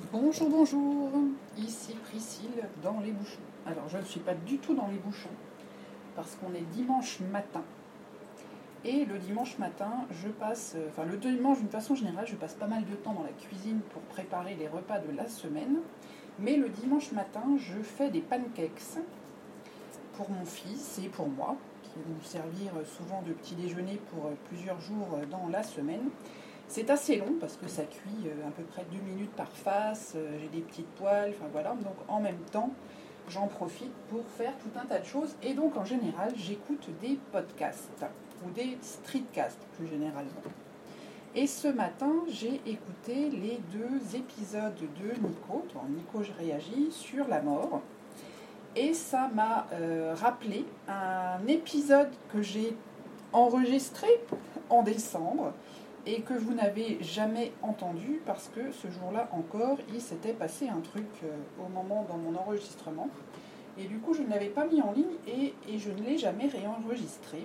Bonjour, bonjour, ici Priscille dans les bouchons. Alors je ne suis pas du tout dans les bouchons parce qu'on est dimanche matin. Et le dimanche matin, le dimanche d'une façon générale, je passe pas mal de temps dans la cuisine pour préparer les repas de la semaine. Mais le dimanche matin, je fais des pancakes pour mon fils et pour moi, qui vont nous servir souvent de petit déjeuner pour plusieurs jours dans la semaine. C'est assez long parce que ça cuit à peu près 2 minutes par face, j'ai des petites poêles, donc en même temps j'en profite pour faire tout un tas de choses et donc en général j'écoute des podcasts ou des streetcasts plus généralement. Et ce matin j'ai écouté les 2 épisodes de Nico, je réagis, sur la mort et ça m'a rappelé un épisode que j'ai enregistré en décembre et que vous n'avez jamais entendu parce que ce jour-là encore, il s'était passé un truc au moment dans mon enregistrement. Et du coup, je ne l'avais pas mis en ligne et je ne l'ai jamais réenregistré.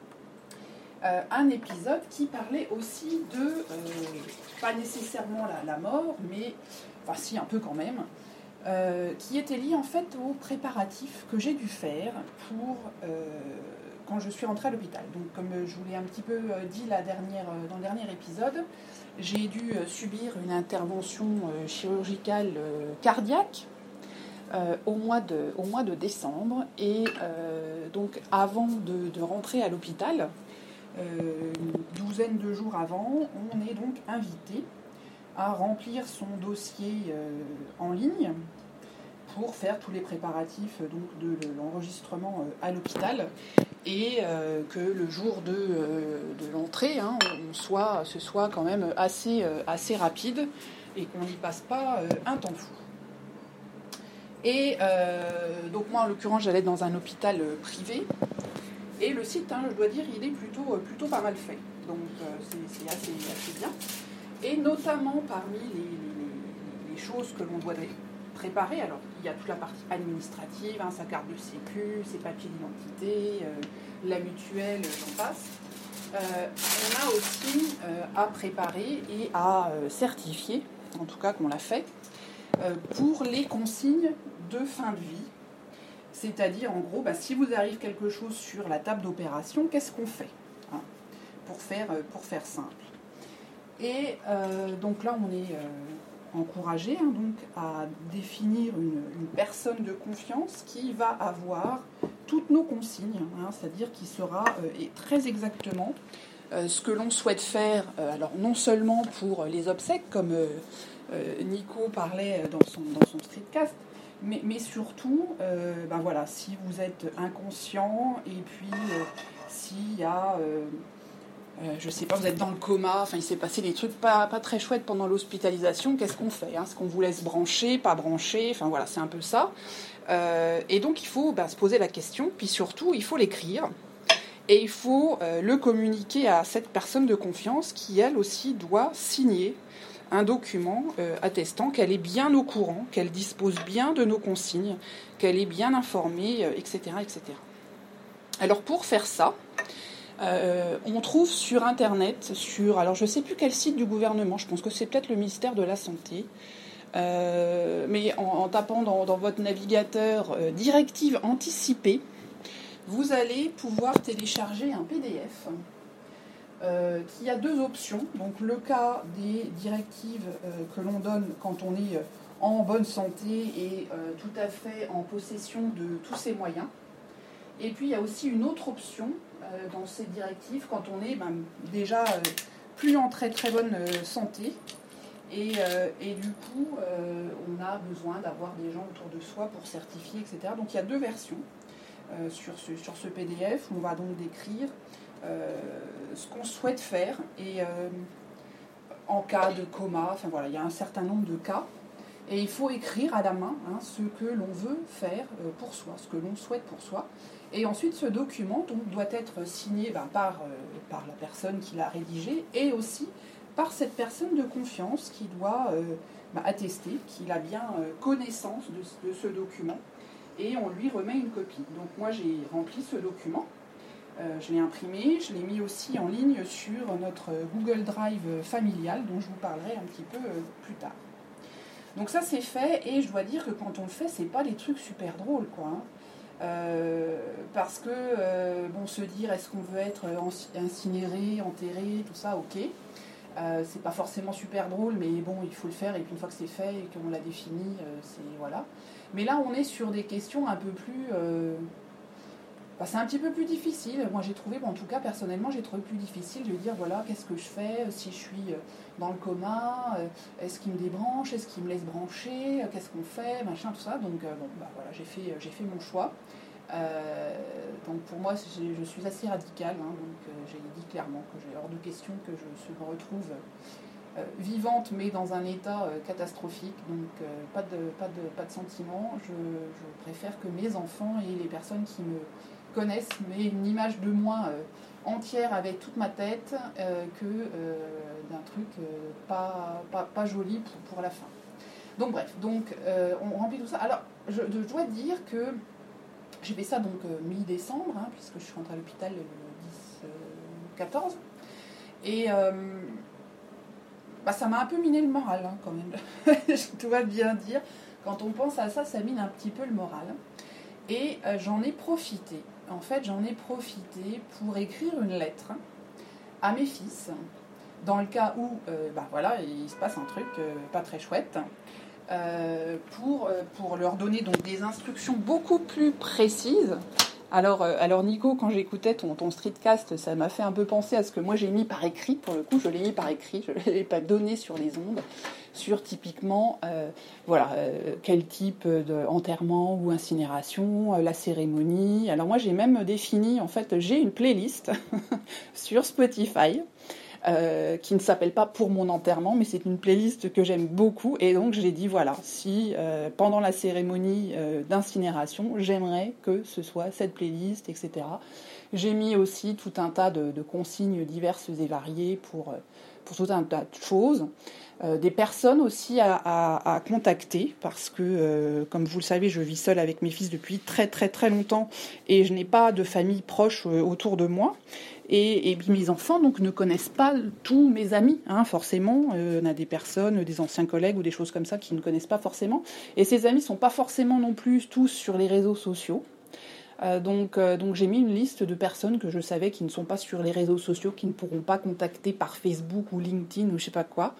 Un épisode qui parlait aussi de, pas nécessairement la mort, mais, enfin si, un peu quand même, qui était lié en fait aux préparatifs que j'ai dû faire pour... quand je suis rentrée à l'hôpital. Donc comme je vous l'ai un petit peu dit dans le dernier épisode, j'ai dû subir une intervention chirurgicale cardiaque au mois de décembre. Et donc avant de rentrer à l'hôpital, une douzaine de jours avant, on est donc invité à remplir son dossier en ligne pour faire tous les préparatifs donc, de l'enregistrement à l'hôpital et que le jour de l'entrée, ce soit quand même assez rapide et qu'on n'y passe pas un temps fou. Et donc moi en l'occurrence j'allais dans un hôpital privé et le site, je dois dire, il est plutôt pas mal fait. Donc c'est assez bien. Et notamment parmi les choses que l'on doit préparer, alors il y a toute la partie administrative, sa carte de sécu, ses papiers d'identité, la mutuelle, j'en passe. On a aussi à préparer et à certifier, en tout cas qu'on l'a fait, pour les consignes de fin de vie. C'est-à-dire, en gros, si vous arrive quelque chose sur la table d'opération, qu'est-ce qu'on fait pour faire simple. Et donc là, on est encouragé donc, à définir une personne de confiance qui va avoir toutes nos consignes, c'est-à-dire qui saura très exactement ce que l'on souhaite faire, alors non seulement pour les obsèques, comme Nico parlait dans son streetcast, mais surtout, si vous êtes inconscient et puis s'il y a... je sais pas, vous êtes dans le coma, il s'est passé des trucs pas très chouettes pendant l'hospitalisation, qu'est-ce qu'on fait Est-ce qu'on vous laisse brancher, pas brancher c'est un peu ça. Et donc il faut se poser la question, puis surtout il faut l'écrire, et il faut le communiquer à cette personne de confiance qui elle aussi doit signer un document attestant qu'elle est bien au courant, qu'elle dispose bien de nos consignes, qu'elle est bien informée, etc., etc. Alors pour faire ça, on trouve sur Internet, alors je ne sais plus quel site du gouvernement, je pense que c'est peut-être le ministère de la Santé, mais en tapant dans votre navigateur directive anticipée, vous allez pouvoir télécharger un PDF qui a 2 options. Donc le cas des directives que l'on donne quand on est en bonne santé et tout à fait en possession de tous ses moyens. Et puis il y a aussi une autre option dans ces directives quand on est déjà plus en très très bonne santé et du coup on a besoin d'avoir des gens autour de soi pour certifier, etc. Donc il y a 2 versions sur ce PDF où on va donc décrire ce qu'on souhaite faire et en cas de coma, il y a un certain nombre de cas. Et il faut écrire à la main ce que l'on veut faire pour soi, ce que l'on souhaite pour soi. Et ensuite, ce document donc, doit être signé par la personne qui l'a rédigé et aussi par cette personne de confiance qui doit attester qu'il a bien connaissance de ce document. Et on lui remet une copie. Donc moi, j'ai rempli ce document. Je l'ai imprimé, je l'ai mis aussi en ligne sur notre Google Drive familial, dont je vous parlerai un petit peu plus tard. Donc ça c'est fait, et je dois dire que quand on le fait, c'est pas des trucs super drôles, quoi. Parce que se dire est-ce qu'on veut être incinéré, enterré, tout ça, ok. C'est pas forcément super drôle, mais bon, il faut le faire, et puis une fois que c'est fait et qu'on l'a défini, c'est voilà. Mais là, on est sur des questions un peu plus... c'est un petit peu plus difficile. Moi, j'ai trouvé, en tout cas, personnellement, j'ai trouvé plus difficile de dire, voilà, qu'est-ce que je fais si je suis dans le coma, est-ce qu'il me débranche, est-ce qu'il me laisse brancher, qu'est-ce qu'on fait, machin, tout ça. Donc, voilà, j'ai fait mon choix. Donc pour moi, je suis assez radicale, hein, donc j'ai dit clairement que j'ai hors de question que je me retrouve vivante, mais dans un état catastrophique, donc pas de sentiment. Je préfère que mes enfants et les personnes qui me connaissent m'aient une image de moi entière avec toute ma tête que d'un truc pas joli pour la fin. Donc bref, on remplit tout ça. Alors, je dois dire que j'ai fait ça donc mi-décembre, hein, puisque je suis rentrée à l'hôpital le 10-14. Et ça m'a un peu miné le moral, hein, quand même. Je dois bien dire. Quand on pense à ça, ça mine un petit peu le moral. Et j'en ai profité. En fait, j'en ai profité pour écrire une lettre à mes fils, dans le cas où il se passe un truc pas très chouette. Pour leur donner donc des instructions beaucoup plus précises. Alors Nico, quand j'écoutais ton streetcast, ça m'a fait un peu penser à ce que moi j'ai mis par écrit. Pour le coup, je l'ai mis par écrit, je ne l'ai pas donné sur les ondes, sur typiquement quel type d'enterrement ou incinération, la cérémonie. Alors moi j'ai même défini, en fait, j'ai une playlist sur Spotify. Qui ne s'appelle pas Pour mon enterrement, mais c'est une playlist que j'aime beaucoup, et donc j'ai dit voilà, si pendant la cérémonie d'incinération, j'aimerais que ce soit cette playlist, etc. J'ai mis aussi tout un tas de consignes diverses et variées pour tout un tas de choses. Des personnes aussi à contacter, parce que, comme vous le savez, je vis seule avec mes fils depuis très très très longtemps, et je n'ai pas de famille proche autour de moi. Et mes enfants donc ne connaissent pas tous mes amis, hein, forcément. On a des personnes, des anciens collègues ou des choses comme ça qui ne connaissent pas forcément. Et ces amis ne sont pas forcément non plus tous sur les réseaux sociaux. Donc j'ai mis une liste de personnes que je savais qui ne sont pas sur les réseaux sociaux, qui ne pourront pas contacter par Facebook ou LinkedIn ou je sais pas quoi.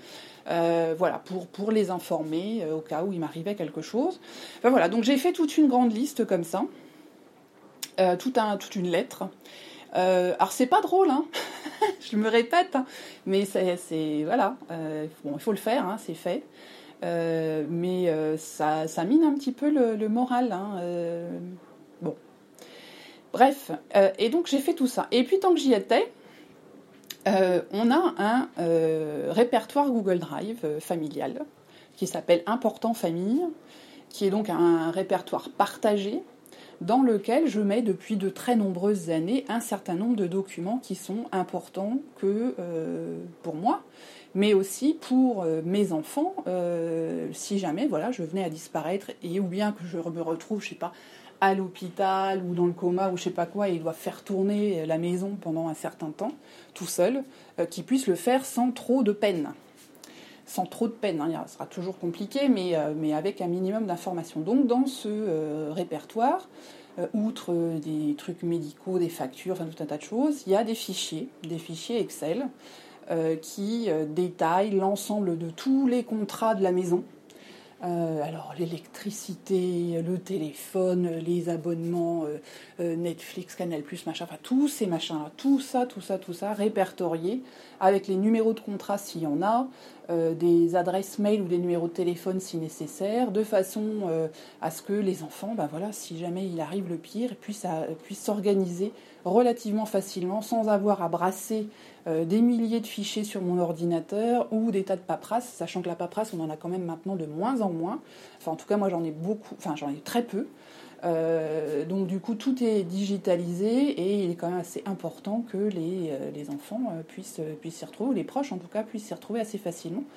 Pour les informer au cas où il m'arrivait quelque chose. Voilà, donc j'ai fait toute une grande liste comme ça, toute une lettre. Alors c'est pas drôle, hein. Je me répète, hein. Mais c'est voilà, il faut le faire, hein, c'est fait. Mais ça mine un petit peu le moral, hein. Bon, bref, et donc j'ai fait tout ça. Et puis tant que j'y étais, on a un répertoire Google Drive familial qui s'appelle Important Famille, qui est donc un répertoire partagé, dans lequel je mets depuis de très nombreuses années un certain nombre de documents qui sont importants pour moi, mais aussi pour mes enfants, si jamais je venais à disparaître, ou bien que je me retrouve, je sais pas, à l'hôpital ou dans le coma ou je sais pas quoi, et ils doivent faire tourner la maison pendant un certain temps, tout seul, qu'ils puissent le faire sans trop de peine. Sans trop de peine, hein, ça sera toujours compliqué, mais avec un minimum d'informations. Donc dans ce répertoire, outre des trucs médicaux, des factures, enfin tout un tas de choses, il y a des fichiers Excel qui détaillent l'ensemble de tous les contrats de la maison. Alors l'électricité, le téléphone, les abonnements, Netflix, Canal+, machin, enfin tous ces machins-là, tout ça répertorié avec les numéros de contrat s'il y en a, des adresses mail ou des numéros de téléphone si nécessaire, de façon à ce que les enfants, si jamais il arrive le pire, puissent s'organiser relativement facilement sans avoir à brasser des milliers de fichiers sur mon ordinateur ou des tas de paperasses, sachant que la paperasse, on en a quand même maintenant de moins en moins. Enfin, en tout cas, moi, j'en ai très peu. Donc, du coup, tout est digitalisé et il est quand même assez important que les enfants puissent s'y retrouver, ou les proches, en tout cas, puissent s'y retrouver assez facilement.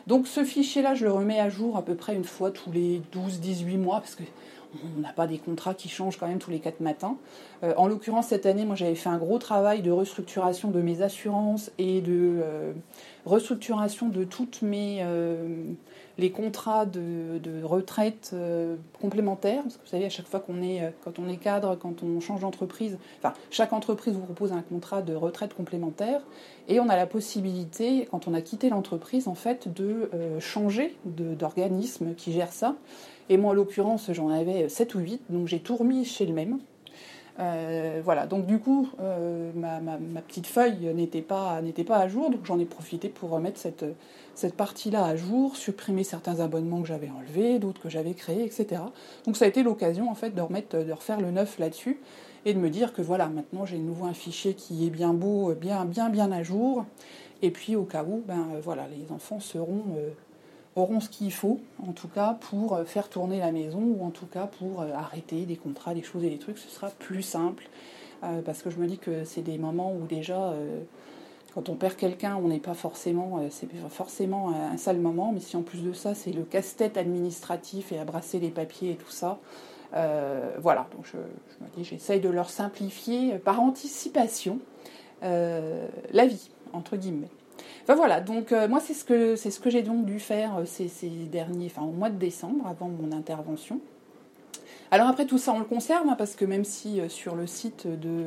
Donc ce fichier-là, je le remets à jour à peu près une fois tous les 12-18 mois, parce que on n'a pas des contrats qui changent quand même tous les 4 matins. En l'occurrence, cette année, moi j'avais fait un gros travail de restructuration de mes assurances et de restructuration de toutes les contrats de retraite complémentaires. Parce que vous savez, à chaque fois quand on est cadre, quand on change d'entreprise, enfin, chaque entreprise vous propose un contrat de retraite complémentaire. Et on a la possibilité, quand on a quitté l'entreprise, en fait, de changer d'organisme qui gère ça. Et moi, en l'occurrence, j'en avais 7 ou 8, donc j'ai tout remis chez le même. Voilà, donc du coup, ma petite feuille n'était pas à jour, donc j'en ai profité pour remettre cette partie-là à jour, supprimer certains abonnements que j'avais enlevés, d'autres que j'avais créés, etc. Donc ça a été l'occasion, en fait, de refaire le neuf là-dessus, et de me dire que voilà, maintenant j'ai de nouveau un fichier qui est bien beau, bien à jour, et puis au cas où, voilà, les enfants auront ce qu'il faut, en tout cas, pour faire tourner la maison, ou en tout cas pour arrêter des contrats, des choses et des trucs, ce sera plus simple, parce que je me dis que c'est des moments où déjà, quand on perd quelqu'un, on n'est pas forcément, c'est pas forcément un sale moment, mais si en plus de ça, c'est le casse-tête administratif et à brasser les papiers et tout ça, voilà, donc je me dis, j'essaye de leur simplifier par anticipation la vie, entre guillemets. Enfin voilà, donc moi c'est ce que j'ai donc dû faire au mois de décembre, avant mon intervention. Alors après tout ça on le conserve, hein, parce que même si sur le site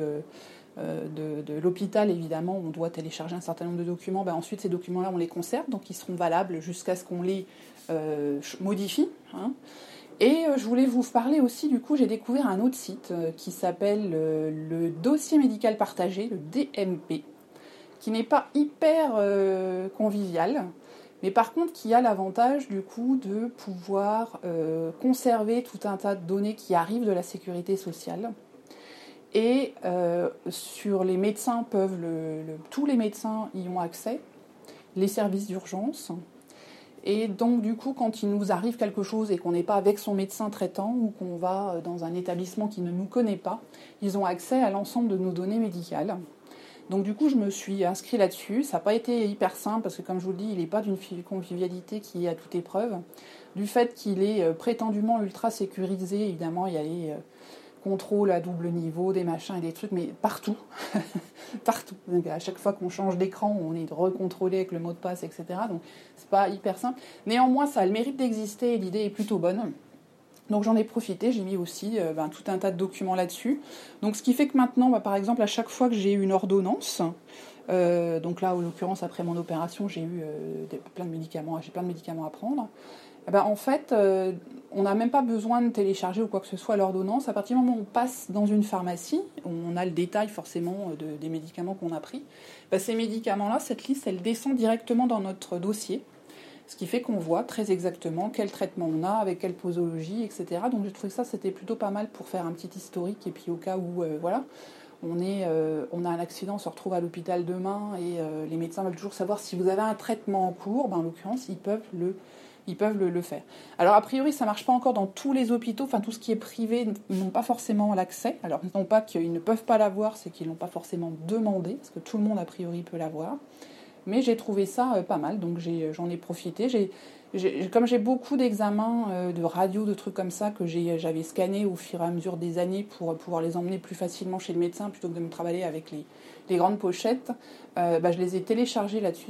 de l'hôpital évidemment on doit télécharger un certain nombre de documents, ensuite ces documents-là on les conserve, donc ils seront valables jusqu'à ce qu'on les modifie. Hein. Et je voulais vous parler aussi, du coup j'ai découvert un autre site qui s'appelle le dossier médical partagé, le DMP, qui n'est pas hyper convivial, mais par contre qui a l'avantage du coup de pouvoir conserver tout un tas de données qui arrivent de la sécurité sociale. Et sur les médecins tous les médecins y ont accès, les services d'urgence. Et donc du coup, quand il nous arrive quelque chose et qu'on n'est pas avec son médecin traitant ou qu'on va dans un établissement qui ne nous connaît pas, ils ont accès à l'ensemble de nos données médicales. Donc du coup, je me suis inscrite là-dessus. Ça n'a pas été hyper simple parce que, comme je vous le dis, il n'est pas d'une convivialité qui est à toute épreuve. Du fait qu'il est prétendument ultra sécurisé, évidemment, il y a les contrôles à double niveau, des machins et des trucs, mais partout. Partout. Donc, à chaque fois qu'on change d'écran, on est recontrôlé avec le mot de passe, etc. Donc c'est pas hyper simple. Néanmoins, ça a le mérite d'exister et l'idée est plutôt bonne. Donc j'en ai profité, j'ai mis aussi tout un tas de documents là-dessus. Donc ce qui fait que maintenant, par exemple, à chaque fois que j'ai une ordonnance, donc là, en l'occurrence, après mon opération, j'ai eu plein de médicaments à prendre. En fait, on n'a même pas besoin de télécharger ou quoi que ce soit l'ordonnance. À partir du moment où on passe dans une pharmacie, on a le détail forcément des médicaments qu'on a pris. Ces médicaments-là, cette liste, elle descend directement dans notre dossier. Ce qui fait qu'on voit très exactement quel traitement on a, avec quelle posologie, etc. Donc j'ai trouvé que ça, c'était plutôt pas mal pour faire un petit historique. Et puis au cas où, on a un accident, on se retrouve à l'hôpital demain et les médecins veulent toujours savoir si vous avez un traitement en cours. En l'occurrence, ils peuvent le faire. Alors a priori, ça ne marche pas encore dans tous les hôpitaux. Enfin, tout ce qui est privé, ils n'ont pas forcément l'accès. Alors non pas qu'ils ne peuvent pas l'avoir, c'est qu'ils ne l'ont pas forcément demandé, parce que tout le monde a priori peut l'avoir. Mais j'ai trouvé ça pas mal, donc j'en ai profité. Comme j'ai beaucoup d'examens de radio, de trucs comme ça, que j'avais scannés au fur et à mesure des années pour pouvoir les emmener plus facilement chez le médecin, plutôt que de me travailler avec les grandes pochettes, je les ai téléchargés là-dessus,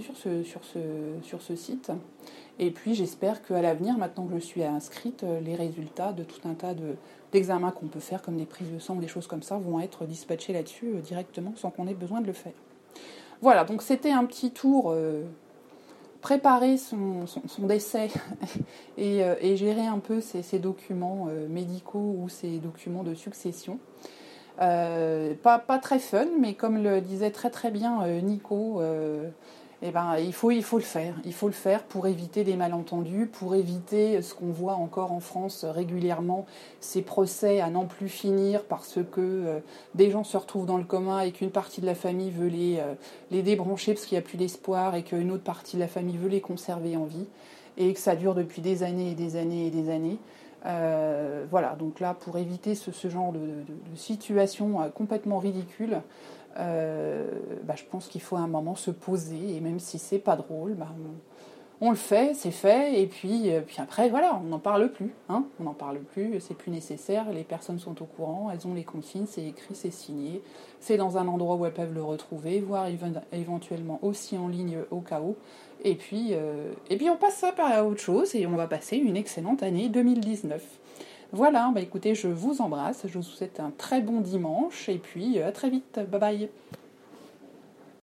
sur ce site. Et puis j'espère qu'à l'avenir, maintenant que je suis inscrite, les résultats de tout un tas d'examens qu'on peut faire, comme des prises de sang ou des choses comme ça, vont être dispatchés là-dessus directement, sans qu'on ait besoin de le faire. Voilà, donc c'était un petit tour, préparer son décès et gérer un peu ces documents médicaux ou ces documents de succession. Pas très fun, mais comme le disait très très bien Nico, il faut le faire. Il faut le faire pour éviter des malentendus, pour éviter ce qu'on voit encore en France régulièrement, ces procès à n'en plus finir parce que des gens se retrouvent dans le coma et qu'une partie de la famille veut les débrancher parce qu'il n'y a plus d'espoir et qu'une autre partie de la famille veut les conserver en vie et que ça dure depuis des années et des années et des années. Voilà, donc là, pour éviter ce genre de situation complètement ridicule, je pense qu'il faut à un moment se poser, et même si c'est pas drôle, on le fait, c'est fait, et puis après, voilà, on n'en parle plus. Hein, on n'en parle plus, c'est plus nécessaire, les personnes sont au courant, elles ont les consignes, c'est écrit, c'est signé, c'est dans un endroit où elles peuvent le retrouver, voire éventuellement aussi en ligne au cas où. Et puis on passe ça par autre chose, et on va passer une excellente année 2019. Voilà, écoutez, je vous embrasse, je vous souhaite un très bon dimanche, et puis à très vite, bye bye.